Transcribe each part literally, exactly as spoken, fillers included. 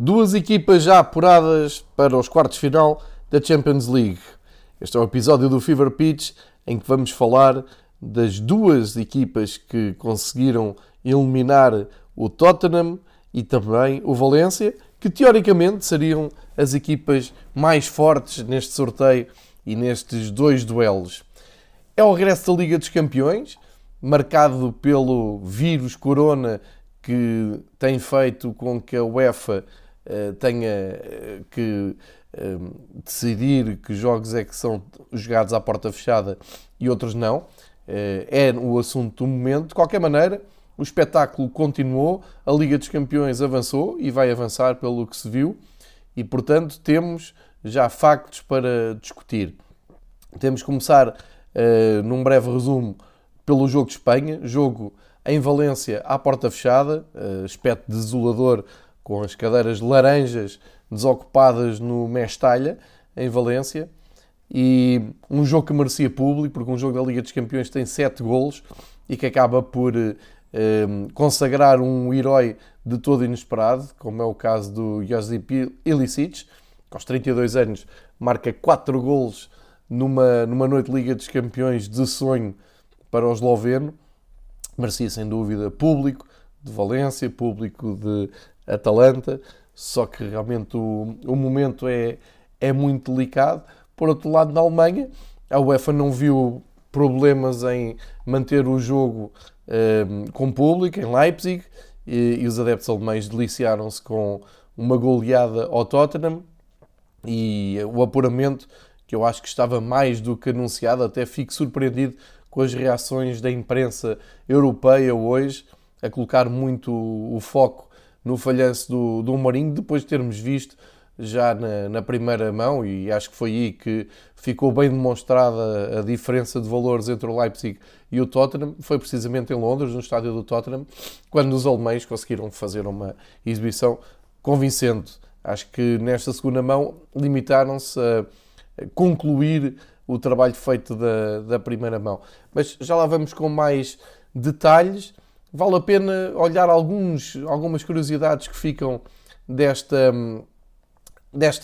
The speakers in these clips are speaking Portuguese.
Duas equipas já apuradas para os quartos de final da Champions League. Este é o episódio do Fever Pitch em que vamos falar das duas equipas que conseguiram eliminar o Tottenham e também o Valência, que teoricamente seriam as equipas mais fortes neste sorteio e nestes dois duelos. É o regresso da Liga dos Campeões, marcado pelo vírus Corona, que tem feito com que a UEFA uh, tenha uh, que uh, decidir que jogos é que são jogados à porta fechada e outros não. Uh, é o assunto do momento. De qualquer maneira, o espetáculo continuou, a Liga dos Campeões avançou e vai avançar pelo que se viu e, portanto, temos já factos para discutir. Temos que começar, uh, num breve resumo, pelo jogo de Espanha, jogo em Valência à porta fechada, aspecto desolador com as cadeiras laranjas desocupadas no Mestalla, em Valência, e um jogo que merecia público, porque um jogo da Liga dos Campeões tem sete golos e que acaba por eh, consagrar um herói de todo inesperado, como é o caso do Josip Ilicic, que aos trinta e dois anos marca quatro golos numa, numa noite de Liga dos Campeões de sonho para o esloveno. Merecia sem dúvida público de Valência, público de Atalanta, só que realmente o, o momento é, é muito delicado. Por outro lado, na Alemanha, a UEFA não viu problemas em manter o jogo eh, com público, em Leipzig, e, e os adeptos alemães deliciaram-se com uma goleada ao Tottenham e o apuramento, que eu acho que estava mais do que anunciado, até fico surpreendido com as reações da imprensa europeia hoje, a colocar muito o foco no falhanço do, do Mourinho, depois de termos visto já na, na primeira mão, e acho que foi aí que ficou bem demonstrada a diferença de valores entre o Leipzig e o Tottenham, foi precisamente em Londres, no estádio do Tottenham, quando os alemães conseguiram fazer uma exibição convincente. Acho que nesta segunda mão limitaram-se a concluir o trabalho feito da, da primeira mão. Mas já lá vamos com mais detalhes. Vale a pena olhar alguns, algumas curiosidades que ficam desta, desta,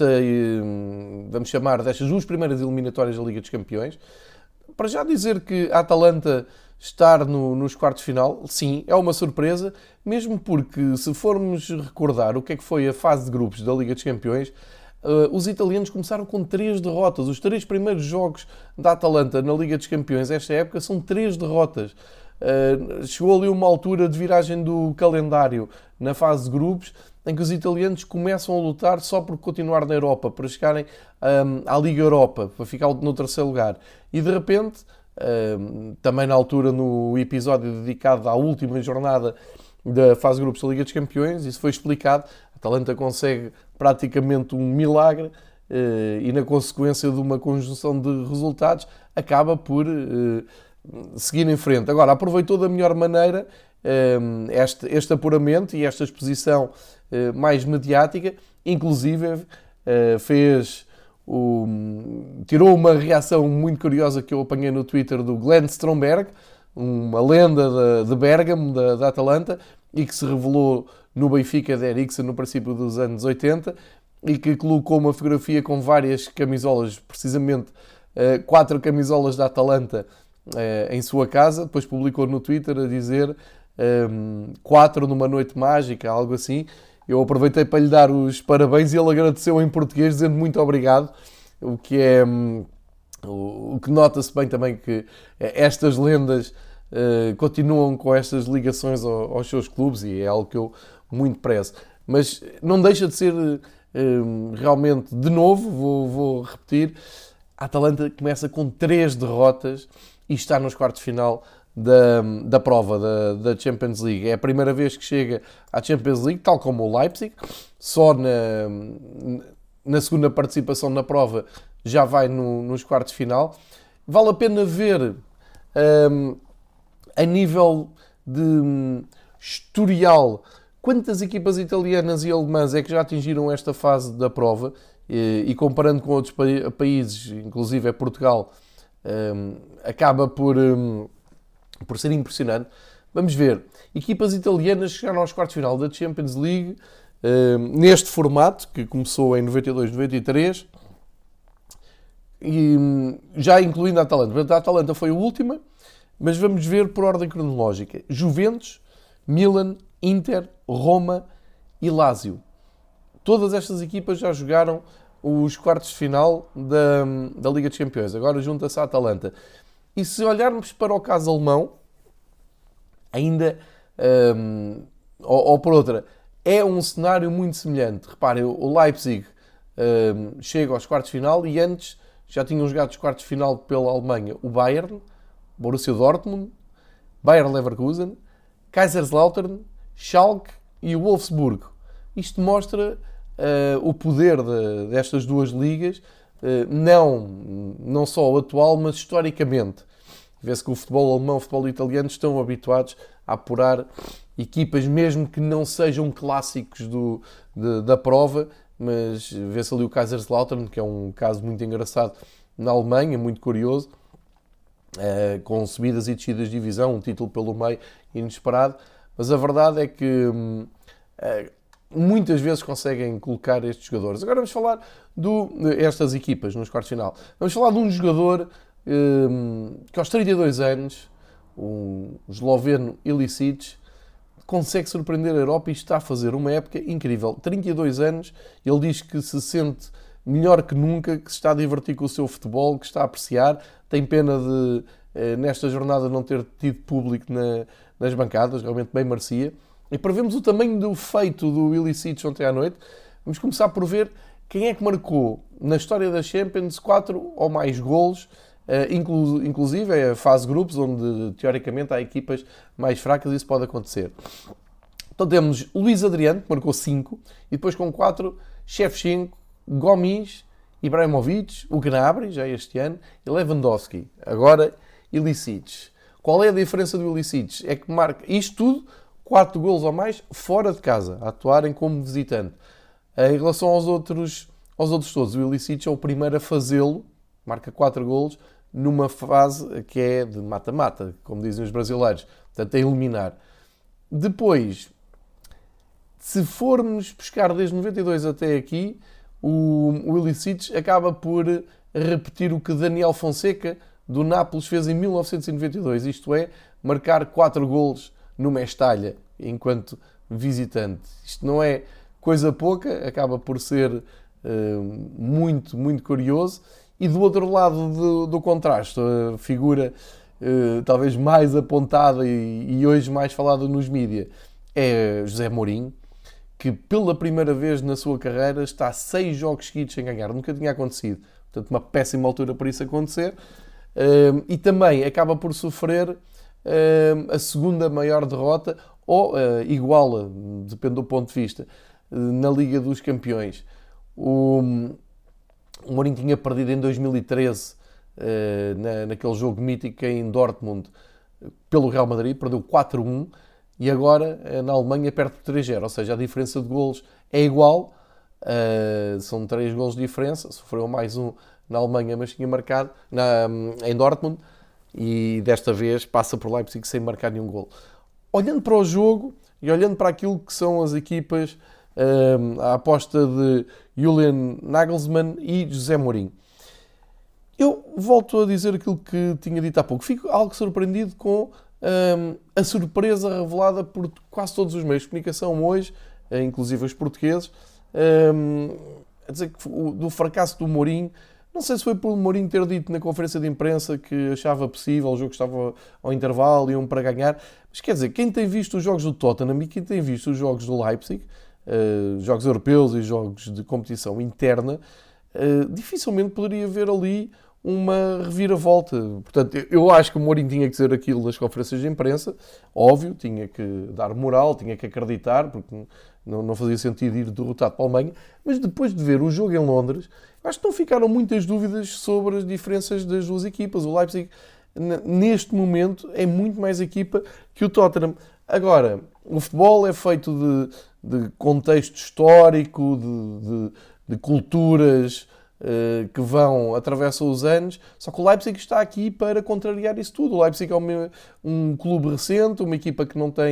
vamos chamar, destas duas primeiras eliminatórias da Liga dos Campeões. Para já dizer que a Atalanta estar no, nos quartos de final, sim, é uma surpresa, mesmo porque, se formos recordar o que é que foi a fase de grupos da Liga dos Campeões, Uh, os italianos começaram com três derrotas. Os três primeiros jogos da Atalanta na Liga dos Campeões esta época são três derrotas. Uh, chegou ali uma altura de viragem do calendário na fase de grupos em que os italianos começam a lutar só por continuar na Europa, para chegarem um, à Liga Europa, para ficar no terceiro lugar. E de repente, um, também na altura no episódio dedicado à última jornada da fase de grupos da Liga dos Campeões, isso foi explicado. A Atalanta consegue praticamente um milagre eh, e, na consequência de uma conjunção de resultados, acaba por eh, seguir em frente. Agora, aproveitou da melhor maneira eh, este, este apuramento e esta exposição eh, mais mediática, inclusive eh, fez o, tirou uma reação muito curiosa que eu apanhei no Twitter do Glenn Stromberg, uma lenda de, de Bérgamo, da, da Atalanta, e que se revelou no Benfica de Eriksen no princípio dos anos oitenta, e que colocou uma fotografia com várias camisolas, precisamente quatro camisolas da Atalanta em sua casa. Depois publicou no Twitter a dizer quatro numa noite mágica, algo assim. Eu aproveitei para lhe dar os parabéns e ele agradeceu em português, dizendo muito obrigado, o que é... O que nota-se bem também que estas lendas uh, continuam com estas ligações ao, aos seus clubes, e é algo que eu muito prezo. Mas não deixa de ser uh, realmente, de novo, vou, vou repetir, a Atalanta começa com três derrotas e está nos quartos de final da, da prova da, da Champions League. É a primeira vez que chega à Champions League, tal como o Leipzig, só na, na segunda participação na prova já vai no, nos quartos de final. Vale a pena ver um, a nível de um, historial quantas equipas italianas e alemãs é que já atingiram esta fase da prova, e, e comparando com outros pa- países, inclusive é Portugal, um, acaba por, um, por ser impressionante. Vamos ver, equipas italianas chegaram aos quartos de final da Champions League uh, neste formato, que começou em noventa e dois, noventa e três, e já incluindo a Atalanta. Portanto, a Atalanta foi a última, mas vamos ver por ordem cronológica. Juventus, Milan, Inter, Roma e Lazio. Todas estas equipas já jogaram os quartos de final da, da Liga dos Campeões. Agora junta-se a Atalanta. E se olharmos para o caso alemão, ainda, um, ou, ou por outra, é um cenário muito semelhante. Reparem, o Leipzig um, chega aos quartos de final e antes já tinham jogado os quartos de final pela Alemanha o Bayern, Borussia Dortmund, Bayer Leverkusen, Kaiserslautern, Schalke e o Wolfsburgo. Isto mostra uh, o poder de, destas duas ligas, uh, não, não só o atual, mas historicamente. Vê-se que o futebol alemão e o futebol italiano estão habituados a apurar equipas, mesmo que não sejam clássicos do, de, da prova, mas vê-se ali o Kaiserslautern, que é um caso muito engraçado na Alemanha, muito curioso, uh, com subidas e descidas de divisão, um título pelo meio inesperado, mas a verdade é que uh, muitas vezes conseguem colocar estes jogadores. Agora vamos falar de estas equipas nos quartos de final. Vamos falar de um jogador um, que aos trinta e dois anos, o esloveno Ilicic, consegue surpreender a Europa e está a fazer uma época incrível. trinta e dois anos, ele diz que se sente melhor que nunca, que se está a divertir com o seu futebol, que está a apreciar. Tem pena de, nesta jornada, não ter tido público na, nas bancadas, realmente bem merecia. E para vermos o tamanho do feito do Ilicic ontem à noite, vamos começar por ver quem é que marcou na história da Champions quatro ou mais golos, inclusive é a fase de grupos, onde teoricamente há equipas mais fracas e isso pode acontecer. Então temos Luís Adriano, que marcou cinco, e depois com quatro, Shevchenko, Gomis, Ibrahimovic, o Gnabry, já este ano, e Lewandowski. Agora, Ilicic. Qual é a diferença do Ilicic? É que marca isto tudo, quatro golos ou mais, fora de casa, a atuarem como visitante. Em relação aos outros, aos outros todos, o Ilicic é o primeiro a fazê-lo, marca quatro golos, numa fase que é de mata-mata, como dizem os brasileiros, portanto, a eliminar. Depois, se formos buscar desde noventa e dois até aqui, o, o Ilicic acaba por repetir o que Daniel Fonseca, do Nápoles, fez em mil novecentos e noventa e dois, isto é, marcar quatro golos no Mestalha, enquanto visitante. Isto não é coisa pouca, acaba por ser uh, muito, muito curioso. E do outro lado do, do contraste, a figura uh, talvez mais apontada e, e hoje mais falada nos mídias é José Mourinho, que pela primeira vez na sua carreira está a seis jogos seguidos sem ganhar. Nunca tinha acontecido. Portanto, uma péssima altura para isso acontecer. Uh, e também acaba por sofrer uh, a segunda maior derrota, ou uh, iguala, depende do ponto de vista, uh, na Liga dos Campeões. O... O Mourinho tinha perdido em dois mil e treze, uh, na, naquele jogo mítico em Dortmund, pelo Real Madrid, perdeu quatro a um, e agora uh, na Alemanha perde por três a zero, ou seja, a diferença de golos é igual, uh, são três golos de diferença, sofreu mais um na Alemanha, mas tinha marcado na, em Dortmund, e desta vez passa por Leipzig sem marcar nenhum golo. Olhando para o jogo e olhando para aquilo que são as equipas, uh, a aposta de Julian Nagelsmann e José Mourinho. Eu volto a dizer aquilo que tinha dito há pouco. Fico algo surpreendido com um, a surpresa revelada por quase todos os meios de comunicação hoje, inclusive os portugueses, um, a dizer que o, do fracasso do Mourinho. Não sei se foi por o Mourinho ter dito na conferência de imprensa que achava possível, o jogo estava ao intervalo e iam para ganhar. Mas quer dizer, quem tem visto os jogos do Tottenham e quem tem visto os jogos do Leipzig, Uh, jogos europeus e jogos de competição interna, uh, dificilmente poderia haver ali uma reviravolta. Portanto, eu acho que o Mourinho tinha que dizer aquilo nas conferências de imprensa, óbvio, tinha que dar moral, tinha que acreditar, porque não, não fazia sentido ir derrotado para a Alemanha, mas depois de ver o jogo em Londres, acho que não ficaram muitas dúvidas sobre as diferenças das duas equipas. O Leipzig, neste momento, é muito mais equipa que o Tottenham. Agora, o futebol é feito de, de contexto histórico, de, de, de culturas uh, que vão, atravessam os anos, só que o Leipzig está aqui para contrariar isso tudo. O Leipzig é um, um clube recente, uma equipa que não tem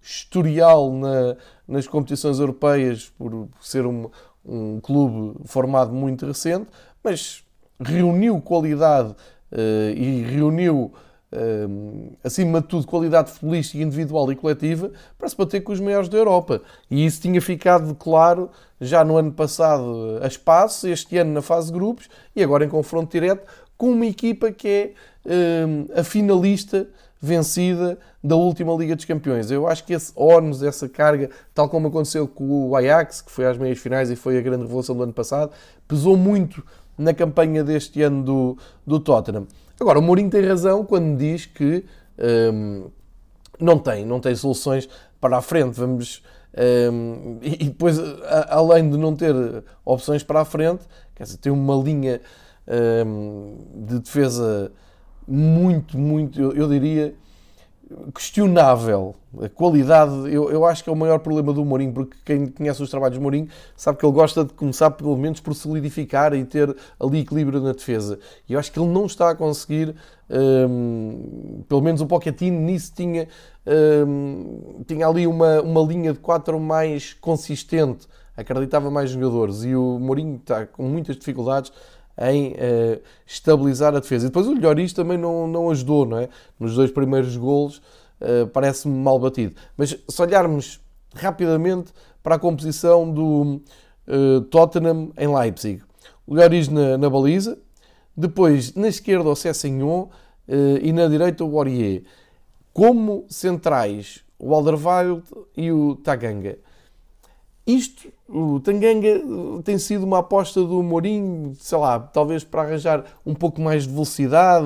historial na, nas competições europeias por ser um, um clube formado muito recente, mas reuniu qualidade uh, e reuniu, uh, acima de tudo, qualidade futebolística individual e coletiva para se bater com os maiores da Europa. E isso tinha ficado claro já no ano passado a espaço, este ano na fase de grupos e agora em confronto direto com uma equipa que é uh, a finalista vencida da última Liga dos Campeões. Eu acho que esse ónus, essa carga, tal como aconteceu com o Ajax, que foi às meias finais e foi a grande revelação do ano passado, pesou muito na campanha deste ano do, do Tottenham. Agora, o Mourinho tem razão quando diz que hum, não tem, não tem soluções para a frente. Vamos, hum, e depois, a, além de não ter opções para a frente, quer dizer, tem uma linha hum, de defesa muito, muito, eu, eu diria, questionável. A qualidade, eu, eu acho que é o maior problema do Mourinho, porque quem conhece os trabalhos do Mourinho sabe que ele gosta de começar, pelo menos, por solidificar e ter ali equilíbrio na defesa. E eu acho que ele não está a conseguir, hum, pelo menos o Pochettino nisso tinha, hum, tinha ali uma, uma linha de quatro mais consistente, acreditava mais jogadores, e o Mourinho está com muitas dificuldades em uh, estabilizar a defesa. E depois o Lloris também não, não ajudou, não é? Nos dois primeiros golos uh, parece-me mal batido. Mas se olharmos rapidamente para a composição do uh, Tottenham em Leipzig, o Lloris na, na baliza, depois na esquerda o Sessegnon uh, e na direita o Aurier. Como centrais, o Alderweireld e o Tanganga. Isto, o Tanganga tem sido uma aposta do Mourinho, sei lá, talvez para arranjar um pouco mais de velocidade,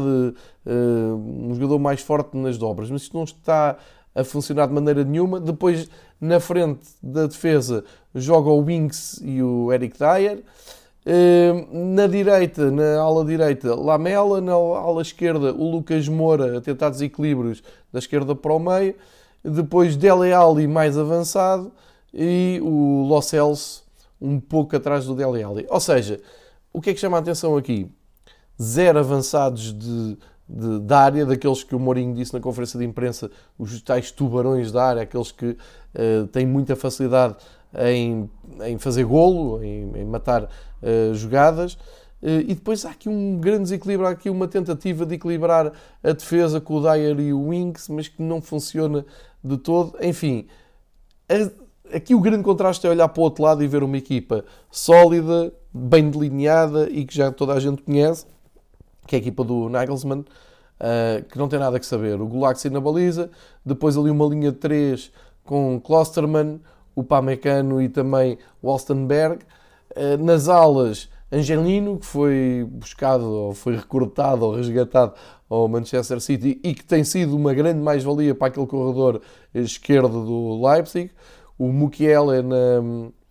um jogador mais forte nas dobras, mas isto não está a funcionar de maneira nenhuma. Depois, na frente da defesa, joga o Winks e o Eric Dyer. Na direita, na ala direita, Lamela. Na ala esquerda, o Lucas Moura a tentar desequilíbrios da esquerda para o meio. Depois, Dele Alli mais avançado. E o Lo Celso um pouco atrás do Dele Alli. Ou seja, o que é que chama a atenção aqui? Zero avançados de, de, da área, daqueles que o Mourinho disse na conferência de imprensa, os tais tubarões da área, aqueles que uh, têm muita facilidade em, em fazer golo, em, em matar uh, jogadas. Uh, e depois há aqui um grande desequilíbrio, há aqui uma tentativa de equilibrar a defesa com o Dyer e o Winks, mas que não funciona de todo. Enfim, a, aqui o grande contraste é olhar para o outro lado e ver uma equipa sólida, bem delineada e que já toda a gente conhece, que é a equipa do Nagelsmann, uh, que não tem nada que saber. O Gulaxi na baliza, depois ali uma linha de três com Klostermann, o Pamecano e também o Alstenberg. Uh, nas alas, Angelino, que foi buscado, ou foi recrutado, ou resgatado ao Manchester City e que tem sido uma grande mais-valia para aquele corredor esquerdo do Leipzig. O Mukiele na,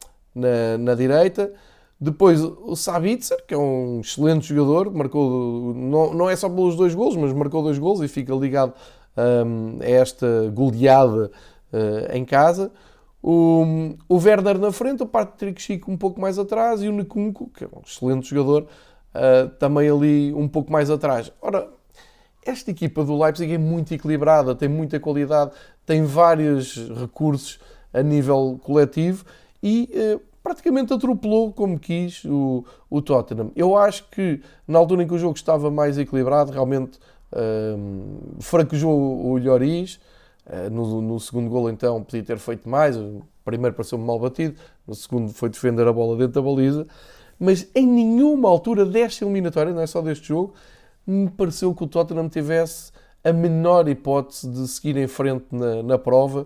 na, na direita. Depois o Sabitzer, que é um excelente jogador, marcou, não, não é só pelos dois golos, mas marcou dois golos e fica ligado um, a esta goleada uh, em casa. O, o Werner na frente, o Patrick Schick um pouco mais atrás e o Nkunku, que é um excelente jogador, uh, também ali um pouco mais atrás. Ora, esta equipa do Leipzig é muito equilibrada, tem muita qualidade, tem vários recursos a nível coletivo e eh, praticamente atropelou como quis o, o Tottenham. Eu acho que na altura em que o jogo estava mais equilibrado, realmente eh, fraquejou o Lloris. Eh, no, no segundo golo então podia ter feito mais, o primeiro pareceu-me mal batido, no segundo foi defender a bola dentro da baliza, mas em nenhuma altura desta eliminatória, não é só deste jogo, me pareceu que o Tottenham tivesse a menor hipótese de seguir em frente na, na prova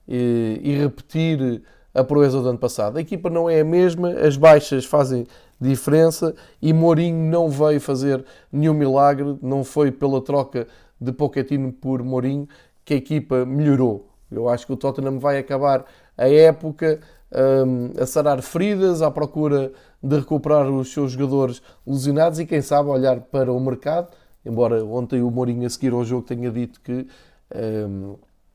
E, e repetir a proeza do ano passado. A equipa não é a mesma, as baixas fazem diferença e Mourinho não veio fazer nenhum milagre, não foi pela troca de Pochettino por Mourinho que a equipa melhorou. Eu acho que o Tottenham vai acabar a época um, a sarar feridas, à procura de recuperar os seus jogadores lesionados e quem sabe olhar para o mercado, embora ontem o Mourinho a seguir ao jogo tenha dito que um,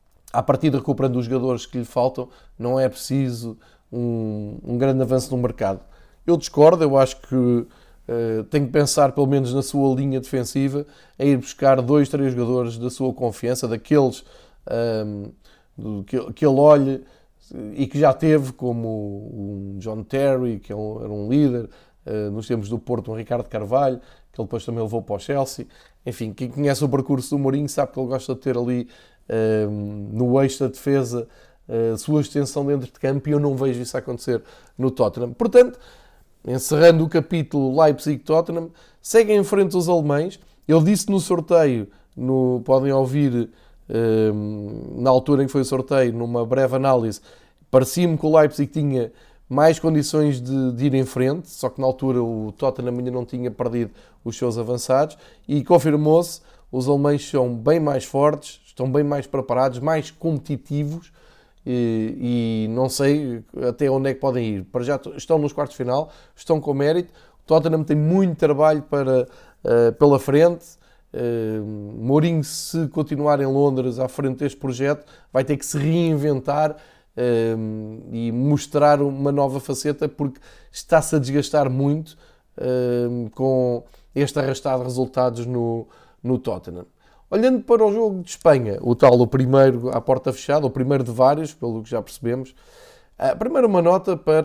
à partida recuperando os jogadores que lhe faltam, não é preciso um, um grande avanço no mercado. Eu discordo, eu acho que uh, tem que pensar pelo menos na sua linha defensiva, em ir buscar dois, três jogadores da sua confiança, daqueles um, do, que, que ele olhe e que já teve, como um John Terry, que era um líder, uh, nos tempos do Porto, um Ricardo Carvalho, que ele depois também levou para o Chelsea. Enfim, quem conhece o percurso do Mourinho sabe que ele gosta de ter ali, uh, no eixo da defesa, a uh, sua extensão dentro de campo, e eu não vejo isso acontecer no Tottenham. Portanto, encerrando o capítulo Leipzig-Tottenham, seguem em frente os alemães. Ele disse no sorteio, no, podem ouvir uh, na altura em que foi o sorteio, numa breve análise, parecia-me que o Leipzig tinha mais condições de, de ir em frente, só que na altura o Tottenham ainda não tinha perdido os seus avançados, e confirmou-se, os alemães são bem mais fortes, estão bem mais preparados, mais competitivos, e, e não sei até onde é que podem ir. Para já estão nos quartos de final, estão com mérito. O Tottenham tem muito trabalho para, uh, pela frente. Uh, Mourinho, se continuar em Londres à frente deste projeto, vai ter que se reinventar uh, e mostrar uma nova faceta, porque está-se a desgastar muito uh, com este arrastado de resultados no, no Tottenham. Olhando para o jogo de Espanha, o tal, o primeiro à porta fechada, o primeiro de vários, pelo que já percebemos. Primeiro uma nota para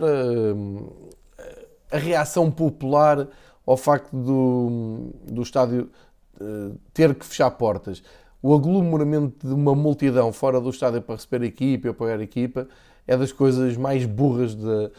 a reação popular ao facto do, do estádio ter que fechar portas. O aglomeramento de uma multidão fora do estádio para receber a equipa e apoiar a equipa é das coisas mais burras da,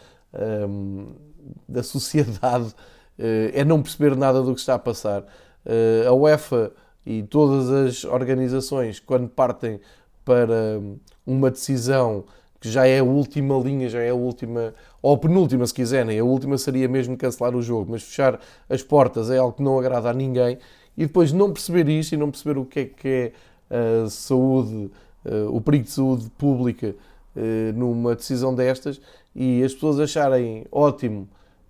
da sociedade. É não perceber nada do que está a passar. A UEFA e todas as organizações, quando partem para uma decisão que já é a última linha, já é a última, ou a penúltima se quiserem, a última seria mesmo cancelar o jogo, mas fechar as portas é algo que não agrada a ninguém, e depois não perceber isto e não perceber o que é que é a saúde, o perigo de saúde pública numa decisão destas, e as pessoas acharem ótimo,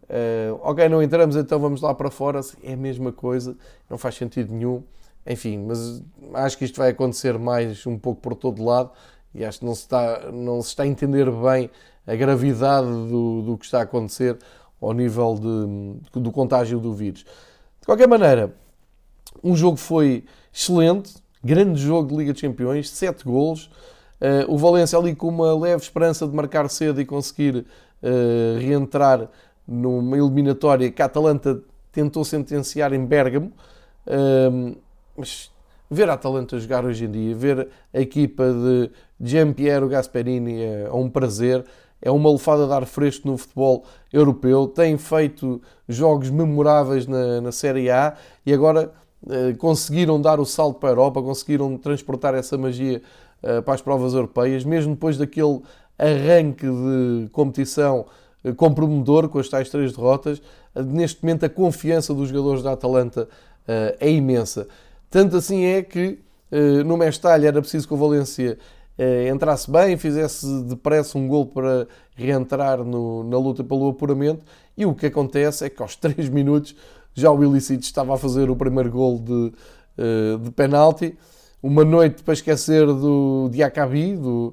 ok, não entramos, então vamos lá para fora, é a mesma coisa, não faz sentido nenhum. Enfim, mas acho que isto vai acontecer mais um pouco por todo lado, e acho que não se está, não se está a entender bem a gravidade do, do que está a acontecer ao nível de, do contágio do vírus. De qualquer maneira, um jogo foi excelente, grande jogo de Liga dos Campeões, sete golos. Uh, o Valência ali com uma leve esperança de marcar cedo e conseguir uh, reentrar numa eliminatória que a Atalanta tentou sentenciar em Bérgamo. Uh, Mas ver a Atalanta jogar hoje em dia, ver a equipa de Gianpiero Gasperini é um prazer, é uma lefada de ar fresco no futebol europeu, tem feito jogos memoráveis na, na Série A, e agora eh, conseguiram dar o salto para a Europa, conseguiram transportar essa magia eh, para as provas europeias, mesmo depois daquele arranque de competição eh, comprometedor com as tais três derrotas. Eh, neste momento a confiança dos jogadores da Atalanta eh, é imensa. Tanto assim é que uh, no Mestalha era preciso que o Valência uh, entrasse bem, fizesse depressa um gol para reentrar no, na luta pelo apuramento, e o que acontece é que aos três minutos já o Ilicic estava a fazer o primeiro gol de, uh, de penalti. Uma noite para esquecer do Diacabi, do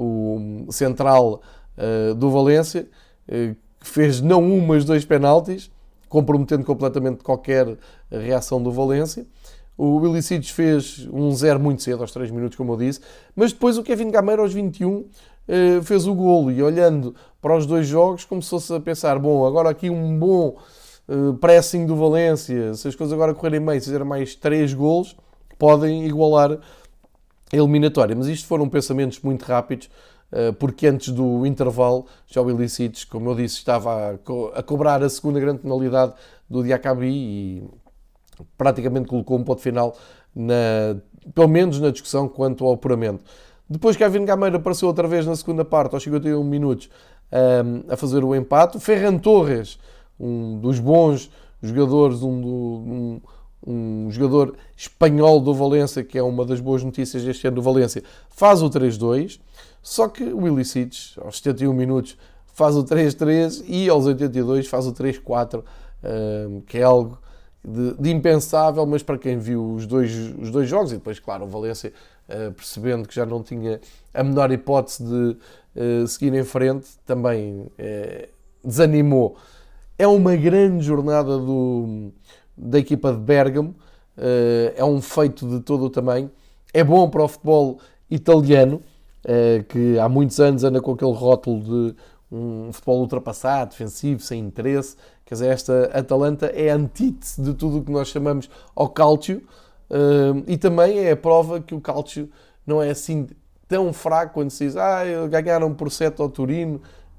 o central uh, do Valência, uh, que fez não um, mas dois penaltis, comprometendo completamente qualquer reação do Valência. O Ilicic fez um zero muito cedo, aos três minutos, como eu disse, mas depois o Kevin Gameiro, aos vinte e um, fez o golo, e olhando para os dois jogos, começou-se a pensar, bom, agora aqui um bom pressing do Valência, se as coisas agora correrem bem, se fizer mais três golos, podem igualar a eliminatória. Mas isto foram pensamentos muito rápidos, porque antes do intervalo, já o Ilicic, como eu disse, estava a, co- a cobrar a segunda grande penalidade do Diacabi e praticamente colocou um ponto final, na, pelo menos na discussão quanto ao apuramento. Depois Kevin Gameiro apareceu outra vez na segunda parte, aos cinquenta e um minutos, um, a fazer o empate. O Ferran Torres, um dos bons jogadores, um, um, um jogador espanhol do Valência, que é uma das boas notícias deste ano do Valência, faz o três dois. Só que o Ilicic, aos setenta e um minutos, faz o três três, e aos oitenta e dois faz o três quatro, um, que é algo De, de impensável, mas para quem viu os dois, os dois jogos, e depois, claro, o Valência, uh, percebendo que já não tinha a menor hipótese de uh, seguir em frente, também uh, desanimou. É uma grande jornada do, da equipa de Bérgamo, uh, é um feito de todo o tamanho, é bom para o futebol italiano, que há muitos anos anda com aquele rótulo de um futebol ultrapassado, defensivo, sem interesse. Quer dizer, esta Atalanta é a antítese de tudo o que nós chamamos ao Calcio, e também é a prova que o Calcio não é assim tão fraco quando se diz ah, ganharam por sete ao Turino,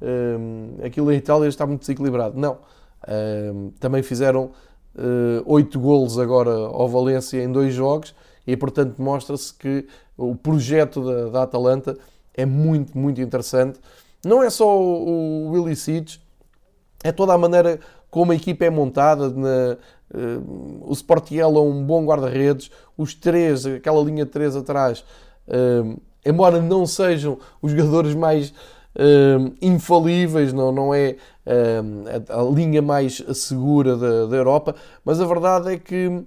aquilo em Itália está muito desequilibrado. Não. Também fizeram oito golos agora ao Valência em dois jogos e, portanto, mostra-se que o projeto da, da Atalanta é muito, muito interessante. Não é só o, o Ilicic, é toda a maneira como a equipa é montada. Na, uh, o Sportiello é um bom guarda-redes, os três, aquela linha de três atrás, uh, embora não sejam os jogadores mais uh, infalíveis, não, não é uh, a, a linha mais segura da, da Europa, mas a verdade é que,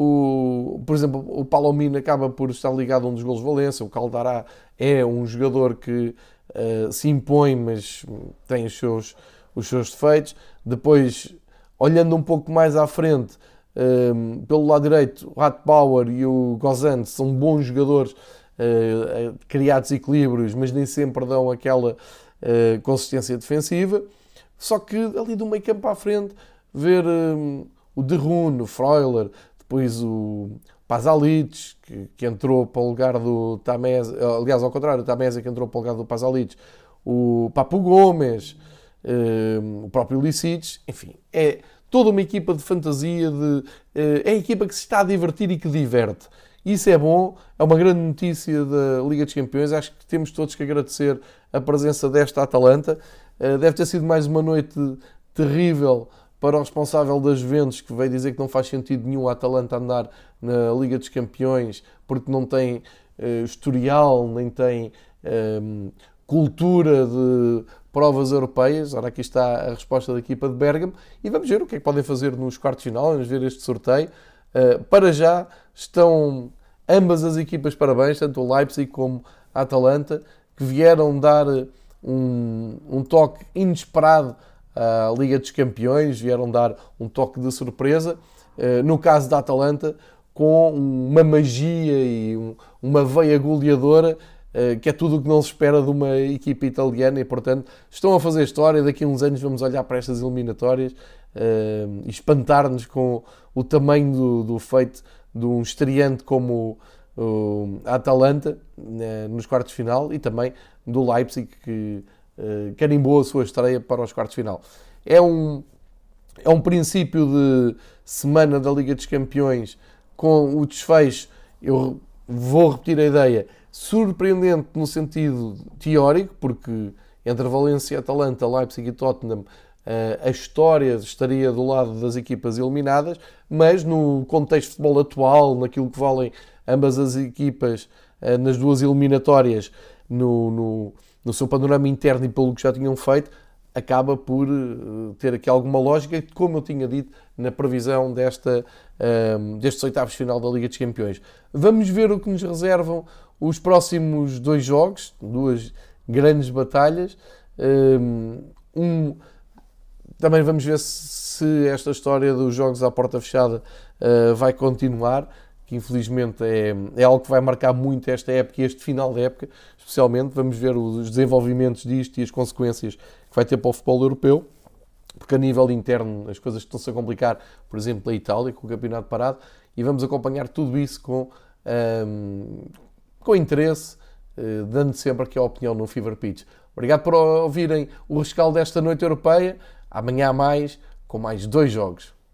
o, por exemplo, o Palomino acaba por estar ligado a um dos golos de Valência, o Caldará é um jogador que uh, se impõe, mas tem os seus, os seus defeitos. Depois, olhando um pouco mais à frente, um, pelo lado direito, o Ratbauer e o Gozan são bons jogadores, uh, a criar desequilíbrios, mas nem sempre dão aquela uh, consistência defensiva. Só que ali do meio campo à frente, ver um, o De Roon, o Freuler, depois o Pasalic, que, que entrou para o lugar do Tamés, aliás, ao contrário, o Tamés é que entrou para o lugar do Pasalic, o Papu Gomes, um, o próprio Ilicic, enfim, é toda uma equipa de fantasia, de, é a equipa que se está a divertir e que diverte. Isso é bom, é uma grande notícia da Liga dos Campeões. Acho que temos todos que agradecer a presença desta Atalanta. Deve ter sido mais uma noite terrível para o responsável das Juventus, que veio dizer que não faz sentido nenhum a Atalanta andar na Liga dos Campeões porque não tem uh, historial, nem tem um, cultura de provas europeias. Ora, aqui está a resposta da equipa de Bérgamo e vamos ver o que é que podem fazer nos quartos de final, vamos ver este sorteio. Uh, para já estão ambas as equipas parabéns, tanto o Leipzig como a Atalanta, que vieram dar um, um toque inesperado à Liga dos Campeões, vieram dar um toque de surpresa. Uh, no caso da Atalanta, com uma magia e um, uma veia goleadora, uh, que é tudo o que não se espera de uma equipa italiana, e portanto estão a fazer história. Daqui a uns anos vamos olhar para estas eliminatórias uh, e espantar-nos com o tamanho do, do feito de um estreante como o, a Atalanta uh, nos quartos de final, e também do Leipzig, que uh, carimbou a sua estreia para os quartos de final. É um, é um princípio de semana da Liga dos Campeões com o desfecho, eu vou repetir a ideia, surpreendente no sentido teórico, porque entre Valência, Atalanta, Leipzig e Tottenham a história estaria do lado das equipas eliminadas, mas no contexto de futebol atual, naquilo que valem ambas as equipas nas duas eliminatórias, no, no, no seu panorama interno e pelo que já tinham feito, acaba por ter aqui alguma lógica, como eu tinha dito na previsão desta, um, destes oitavos de final da Liga dos Campeões. Vamos ver o que nos reservam os próximos dois jogos, duas grandes batalhas. Um, também vamos ver se esta história dos jogos à porta fechada uh, vai continuar, que infelizmente é, é algo que vai marcar muito esta época e este final da época, especialmente. Vamos ver os desenvolvimentos disto e as consequências que vai ter para o futebol europeu, porque a nível interno as coisas estão-se a complicar, por exemplo, a Itália, com o campeonato parado, e vamos acompanhar tudo isso com, um, com interesse, uh, dando sempre aqui a opinião no Fever Pitch. Obrigado por ouvirem o rescaldo desta noite europeia. Amanhã há mais, com mais dois jogos.